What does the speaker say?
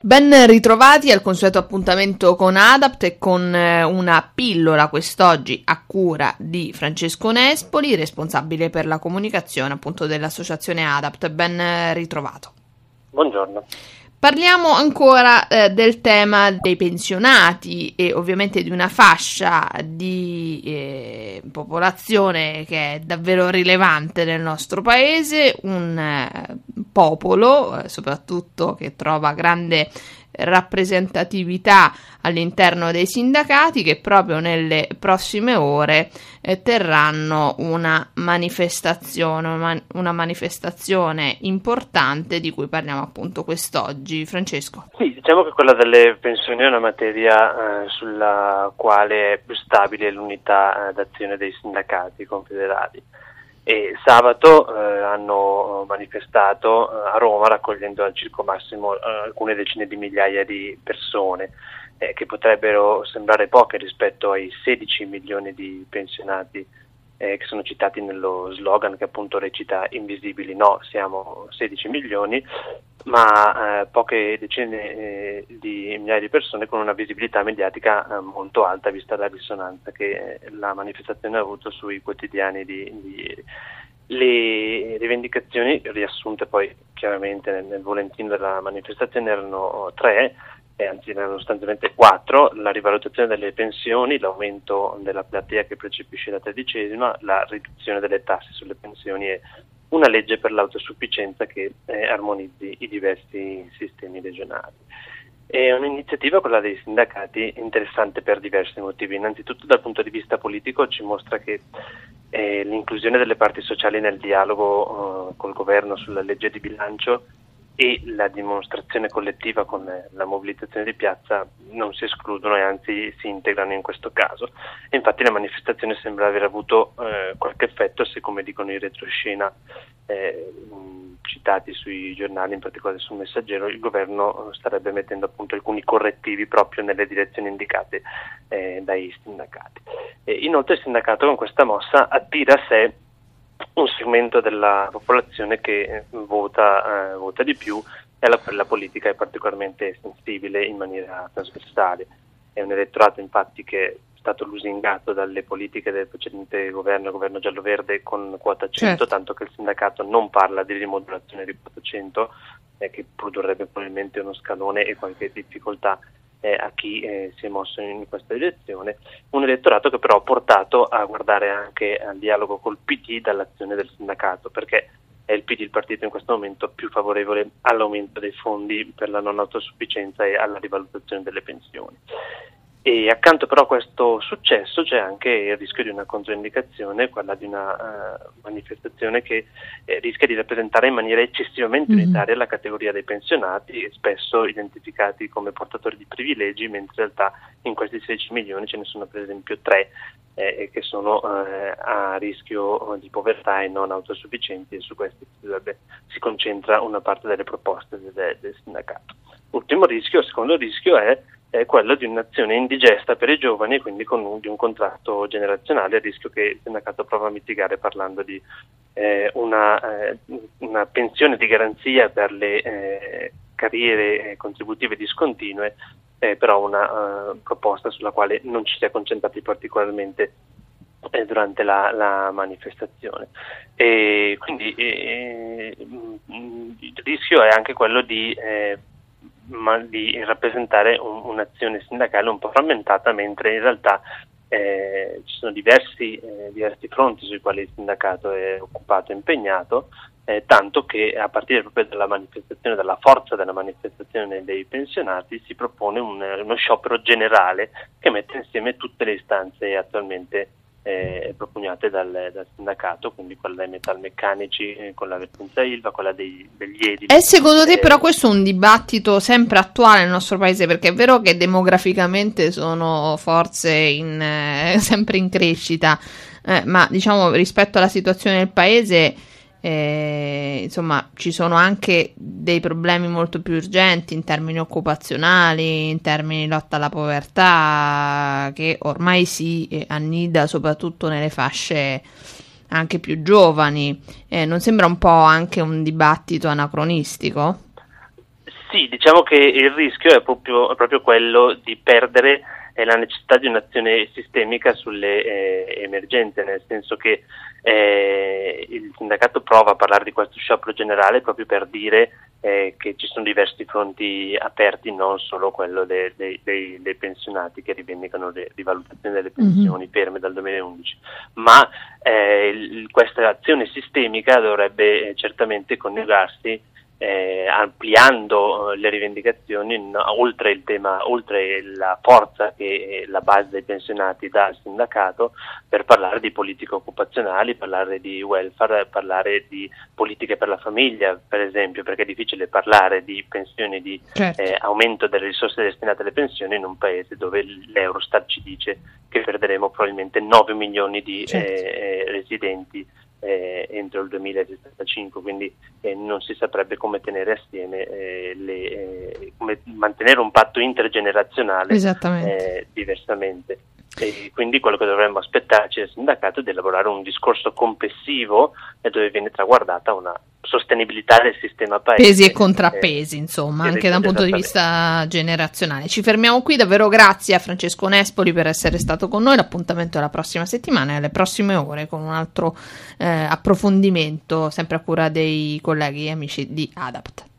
Ben ritrovati al consueto appuntamento con ADAPT e con una pillola quest'oggi a cura di Francesco Nespoli, responsabile per la comunicazione appunto dell'associazione ADAPT. Ben ritrovato. Buongiorno. Parliamo ancora del tema dei pensionati e ovviamente di una fascia di popolazione che è davvero rilevante nel nostro paese, un popolo soprattutto che trova grande rappresentatività all'interno dei sindacati, che proprio nelle prossime ore terranno una manifestazione importante di cui parliamo appunto quest'oggi. Francesco. Sì, diciamo che quella delle pensioni è una materia sulla quale è più stabile l'unità d'azione dei sindacati confederali. E sabato hanno manifestato a Roma raccogliendo al Circo Massimo alcune decine di migliaia di persone, che potrebbero sembrare poche rispetto ai 16 milioni di pensionati che sono citati nello slogan, che appunto recita "Invisibili no, siamo 16 milioni", ma poche decine di migliaia di persone con una visibilità mediatica molto alta, vista la risonanza che la manifestazione ha avuto sui quotidiani di ieri. Le rivendicazioni riassunte poi chiaramente nel volantino della manifestazione erano tre, anzi erano sostanzialmente quattro: la rivalutazione delle pensioni, l'aumento della platea che percepisce la tredicesima, la riduzione delle tasse sulle pensioni e una legge per l'autosufficienza che armonizzi i diversi sistemi regionali. È un'iniziativa, quella dei sindacati, interessante per diversi motivi. Innanzitutto dal punto di vista politico ci mostra che l'inclusione delle parti sociali nel dialogo col governo sulla legge di bilancio e la dimostrazione collettiva con la mobilitazione di piazza non si escludono e anzi si integrano in questo caso. E infatti la manifestazione sembra aver avuto qualche effetto, se, come dicono i retroscena citati sui giornali, in particolare sul Messaggero, il governo starebbe mettendo appunto alcuni correttivi proprio nelle direzioni indicate dai sindacati. Inoltre il sindacato con questa mossa attira a sé un segmento della popolazione che vota di più e alla quale la politica è particolarmente sensibile in maniera trasversale. È un elettorato infatti che è stato lusingato dalle politiche del precedente governo, il governo giallo-verde, con quota 100, certo. Tanto che il sindacato non parla di rimodulazione di quota 100, che produrrebbe probabilmente uno scalone e qualche difficoltà a chi si è mosso in questa direzione. Un elettorato che però ha portato a guardare anche al dialogo col PD dall'azione del sindacato, perché è il PD il partito in questo momento più favorevole all'aumento dei fondi per la non autosufficienza e alla rivalutazione delle pensioni. E accanto però a questo successo c'è anche il rischio di una controindicazione, quella di una manifestazione che rischia di rappresentare in maniera eccessivamente unitaria la categoria dei pensionati, spesso identificati come portatori di privilegi, mentre in realtà in questi 16 milioni ce ne sono per esempio 3 che sono a rischio di povertà e non autosufficienti, e su questi si concentra una parte delle proposte del sindacato. Ultimo rischio, secondo rischio, è quello di un'azione indigesta per i giovani, e quindi di un contratto generazionale, il rischio che il sindacato prova a mitigare parlando di una pensione di garanzia per le carriere contributive discontinue, però una proposta sulla quale non ci si è concentrati particolarmente durante la manifestazione. E quindi il rischio è anche quello di rappresentare un'azione sindacale un po' frammentata, mentre in realtà ci sono diversi fronti sui quali il sindacato è occupato e impegnato, tanto che a partire proprio dalla manifestazione, dalla forza della manifestazione dei pensionati, si propone uno sciopero generale che mette insieme tutte le istanze attualmente propugnate dal sindacato, quindi quella dei metalmeccanici, con la vertenza Ilva, quella degli edili. E secondo te però questo è un dibattito sempre attuale nel nostro paese, perché è vero che demograficamente sono forze sempre in crescita, ma diciamo rispetto alla situazione del paese insomma ci sono anche dei problemi molto più urgenti in termini occupazionali, in termini di lotta alla povertà, che ormai si annida soprattutto nelle fasce anche più giovani. Non sembra un po' anche un dibattito anacronistico? Sì, diciamo che il rischio è proprio quello di perdere la necessità di un'azione sistemica sulle emergenze, nel senso che il sindacato prova a parlare di questo sciopero generale proprio per dire che ci sono diversi fronti aperti, non solo quello dei pensionati che rivendicano le rivalutazioni delle pensioni ferme dal 2011, ma questa azione sistemica dovrebbe certamente coniugarsi ampliando le rivendicazioni oltre la forza che la base dei pensionati dà al sindacato, per parlare di politiche occupazionali, parlare di welfare, parlare di politiche per la famiglia, per esempio, perché è difficile parlare di pensioni, di aumento delle risorse destinate alle pensioni in un paese dove l'Eurostat ci dice che perderemo probabilmente 9 milioni di residenti entro il 2065, quindi non si saprebbe come tenere assieme come mantenere un patto intergenerazionale diversamente. E quindi quello che dovremmo aspettarci dal sindacato è di elaborare un discorso complessivo dove viene traguardata una sostenibilità del sistema paese. Pesi e contrappesi, insomma, anche da un punto di vista generazionale. Ci fermiamo qui, davvero grazie a Francesco Nespoli per essere stato con noi. L'appuntamento è la prossima settimana e alle prossime ore con un altro approfondimento, sempre a cura dei colleghi e amici di ADAPT.